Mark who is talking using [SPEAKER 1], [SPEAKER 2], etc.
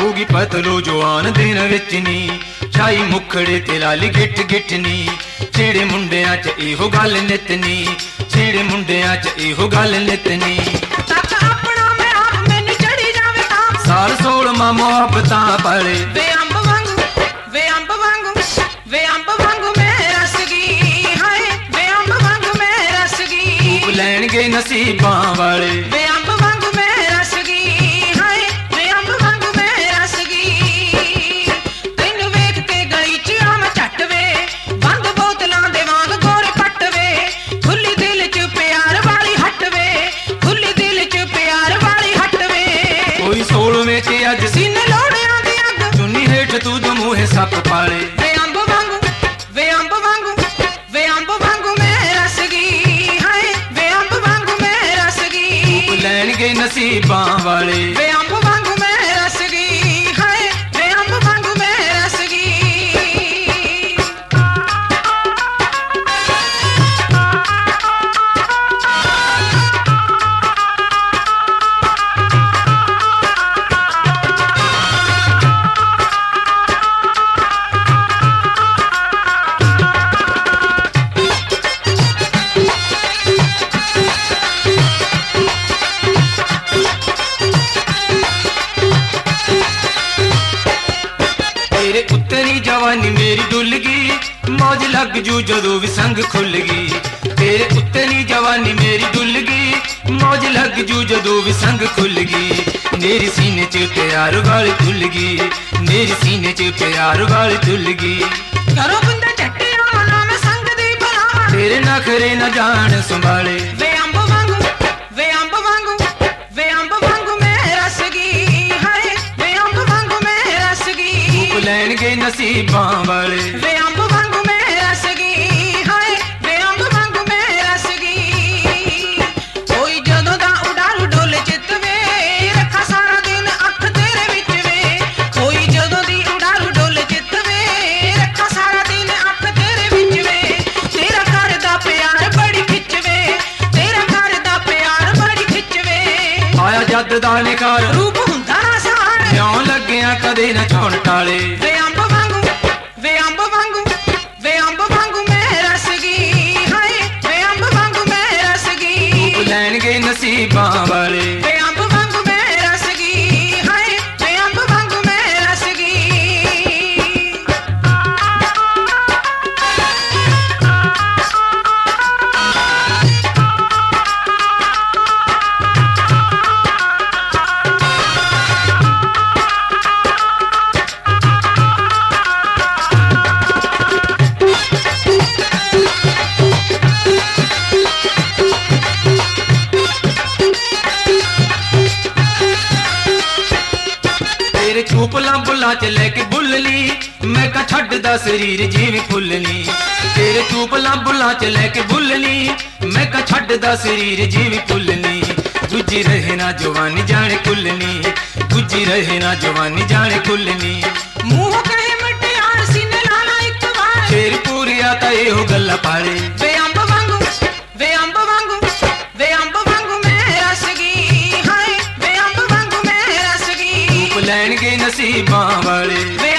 [SPEAKER 1] ਹੋਗੀ ਪਤਲੋ ਜਵਾਨ ਦਿਨ ਵਿੱਚ ਨੀ ਛਾਈ ਮੁਖੜੇ ਤੇ ਲਾਲੀ ਗਿੱਠ ਗਿੱਠ ਨੀ ਛੇੜੇ ਮੁੰਡਿਆਂ 'ਚ ਇਹੋ ਗੱਲ ਨਿਤ ਨੀ ਛੇੜੇ ਮੁੰਡਿਆਂ 'ਚ ਇਹੋ ਗੱਲ ਨਿਤ ਨੀ
[SPEAKER 2] ਤੱਕ ਆਪਣਾ ਮੈਂ ਆਪ ਮੈਨੂੰ ਚੜੀ ਜਾਵੇ ਤਾਂ
[SPEAKER 1] ਸਾਲ 16 ਮੁਹੱਬਤਾਂ ਪਾਲੇ
[SPEAKER 2] ਵੇ ਅੰਬ ਵਾਂਗੂ ਵੇ ਅੰਬ ਵਾਂਗੂ ਵੇ ਅੰਬ ਵਾਂਗੂ ਮੈਂ ਰਸ ਗਈ ਹਾਏ ਵੇ ਅੰਬ ਵਾਂਗੂ ਮੈਂ ਰਸ ਗਈ
[SPEAKER 1] ਧੂਪ ਲੈਣਗੇ ਨਸੀਬਾਂ ਵਾਲੇ
[SPEAKER 2] ਵੇ ਅੰਬ ਵਾਂਗੂ ਮੈਂ ਰਸ ਗਈ ਹਾਏ ਵੇ ਅੰਬ ਵਾਂਗੂ ਮੈਂ ਰਸ ਗਈ ਤੈਨੂੰ ਵੇਖ ਕੇ ਗਲੀ 'ਚ ਆਮ ਝੱਟ ਵੇ ਬੰਦ ਬੋਤਲਾਂ ਦੇ ਵਾਂਗ ਗੋਰੇ ਪੱਟ ਵੇ ਖੁੱਲੀ ਦਿਲ 'ਚ ਪਿਆਰ ਵਾਲੀ ਹੱਟ ਵੇ ਖੁੱਲੀ ਦਿਲ 'ਚ ਪਿਆਰ ਵਾਲੀ ਹੱਟ ਵੇ
[SPEAKER 1] ਕੋਈ 16ਵੇਂ 'ਚ ਅੱਜ
[SPEAKER 2] ਸੀਨੇ ਲੋੜਿਆਂ ਦੀ ਅੱਗ
[SPEAKER 1] ਚੁੰਨੀ ਹੇਠ ਤੂੰ ਜਮੂਹੇ ਸੱਪ ਪਾਲੇ
[SPEAKER 2] ਵੇ ਅੰਬ ਵਾਂਗੂ ਵੇ ਅੰਬ ਵਾਂਗੂ ਵੇ ਅੰਬ ਵਾਂਗੂ ਮੈਂ ਰਸ ਗਈ ਹਾਏ ਵੇ ਅੰਬ ਵਾਂਗੂ ਮੈਂ ਰਸ ਗਈ
[SPEAKER 1] ਧੂਪ ਲੈਣਗੇ ਨਸੀਬਾਂ ਵਾਲੇ
[SPEAKER 2] ਵੇ ਅੰਬ ਵਾਂਗੂ ਮੈਂ ਰਸ ਗਈ ਹਾਏ ਵੇ ਅੰਬ ਵਾਂਗੂ ਮੈਂ ਰਸ ਗਈ
[SPEAKER 1] ਤੇਰੇ ਉੱਤਰੀ ਜਵਾਨੀ ਮੇਰੀ ਡੁੱਲ ਗਈ ਮੌਜ ਲੱਗ ਜੂ ਜਦੋਂ ਵੀ ਸੰਗ ਖੁੱਲ ਗਈ ਤੇਰੇ ਉੱਤਰੀ ਜਵਾਨੀ ਮੇਰੀ ਡੁੱਲ ਗਈ ਮੌਜ ਲੱਗ ਜੂ ਜਦੋਂ ਵੀ ਸੰਗ ਖੁੱਲ ਗਈ ਮੇਰੀ ਸੀਨੇ 'ਚ ਪਿਆਰ ਵਾਲੀ ਖੁੱਲ ਗਈ ਮੇਰੀ ਸੀਨੇ 'ਚ ਪਿਆਰ ਵਾਲੀ ਖੁੱਲ ਗਈ
[SPEAKER 2] ਕਰੋ ਬੰਦਾ ਝੱਟਿਆ ਨਾ ਮੈਂ ਸੰਗ ਦੀ ਬਲਾ
[SPEAKER 1] ਤੇਰੇ ਨਖਰੇ ਨਾ ਜਾਣ ਸੰਭਾਲੇ
[SPEAKER 2] ਵੇ ਅੰਬ ਵਾਂਗੂ ਵੇ ਅੰਬ ਵਾਂਗੂ ਵੇ ਅੰਬ ਵਾਂਗੂ ਮੈਂ ਰਸ ਗਈ ਹਾਏ ਵੇ ਅੰਬ ਵਾਂਗੂ ਮੈਂ ਰਸ ਗਈ
[SPEAKER 1] ਧੂਪ ਲੈਣਗੇ ਨਸੀਬਾਂ ਵਾਲੇ
[SPEAKER 2] ਵੇ ਅੰਬ ਵਾਂਗੂ ਮੈਂ ਰਸ ਗਈ ਹਾਏ ਵੇ ਅੰਬ ਵਾਂਗੂ ਮੈਂ ਰਸ ਗਈ ਕੋਈ ਜਦੋਂ ਦਾ ਉਡਾਰੂ ਡੋਲੇ ਚਿੱਤ ਵੇ ਰੱਖਾ ਸਾਰਾ ਦਿਨ ਅੱਖ ਤੇਰੇ ਵਿੱਚ ਵੇ ਕੋਈ ਜਦੋਂ ਦੀ ਉਡਾਰੂ ਡੋਲੇ ਚਿੱਤ ਵੇ ਰੱਖਾ ਸਾਰਾ ਦਿਨ ਅੱਖ ਤੇਰੇ ਵਿੱਚ ਵੇ ਤੇਰਾ ਕਰਦਾ ਪਿਆਰ ਬੜੀ ਖਿੱਚ ਵੇ ਤੇਰਾ ਕਰਦਾ ਪਿਆਰ ਬੜੀ ਖਿੱਚ ਵੇ
[SPEAKER 1] ਆਇਆ ਜੱਦ ਦਾ ਨਿਕਾਰ
[SPEAKER 2] ਰੂਪ ਹੁੰਦਾ ਨਾ ਸਹਾਰ
[SPEAKER 1] ਕਿਉਂ ਲੱਗਿਆ ਕਦੇ ਨਾ ਛੋਣ ਟਾਲੇ
[SPEAKER 2] ਵੇ ਅੰਬ ਵਾਂਗੂ ਵੇ ਅੰਬ ਵਾਂਗੂ ਵੇ ਅੰਬ ਵਾਂਗੂ ਮੈਂ ਰਸ ਗਈ ਹਾਏ ਵੇ ਅੰਬ ਵਾਂਗੂ ਮੈਂ ਰਸ ਗਈ
[SPEAKER 1] ਧੂਪ ਲੈਣਗੇ ਨਸੀਬਾਂ ਵਾਲੇ
[SPEAKER 2] ਵੇ ਅੰਬ ਵਾਂਗੂ ਮੈਂ ਰਸ ਗਈ ਹਾਏ ਵੇ ਅੰਬ ਵਾਂਗੂ ਮੈਂ ਰਸ ਗਈ
[SPEAKER 1] ਤੇਰੇ ਚੂਪਲਾਂ ਬੁੱਲਾਂ 'ਚ ਲੈ ਕੇ ਬੁੱਲਣੀ ਮੈਂ ਕਾ ਛੱਡਦਾ ਸਰੀਰ ਜਿਵੇਂ ਫੁੱਲਣੀ ਤੇਰੇ ਚੂਪਲਾਂ ਬੁੱਲਾਂ 'ਚ ਲੈ ਕੇ ਬੁੱਲਣੀ ਮੈਂ ਕਾ ਛੱਡਦਾ ਸਰੀਰ ਜਿਵੇਂ ਫੁੱਲਣੀ ਗੁੱਜੀ ਰਹੇ ਨਾ ਜਵਾਨੀ ਜਾਣੇ ਖੁੱਲਣੀ ਗੁੱਜੀ ਰਹੇ ਨਾ ਜਵਾਨੀ ਜਾਣੇ ਖੁੱਲਣੀ
[SPEAKER 2] ਮੂੰਹ ਕਹੇ ਮਟਿਆਰ ਸੀਨੇ ਲਾਲਾ ਇੱਕ ਵਾਰ
[SPEAKER 1] ਸ਼ੇਰ ਪੂਰੀਆ ਤਾਂ ਇਹੋ ਗੱਲਾਂ ਪਾਲੇ
[SPEAKER 2] ਵੇ ਅੰਬ ਵਾਂਗੂ ਵੇ ਅੰਬ ਵਾਂਗੂ ਵੇ ਅੰਬ ਵਾਂਗੂ ਮੈਂ ਰਸ ਗਈ ਹਾਏ ਵੇ ਅੰਬ ਵਾਂਗੂ ਮੈਂ ਰਸ ਗਈ
[SPEAKER 1] ਧੂਪ ਲੈਣਗੇ ਨਸੀਬਾਂ ਵਾਲੇ
[SPEAKER 2] ਵੇ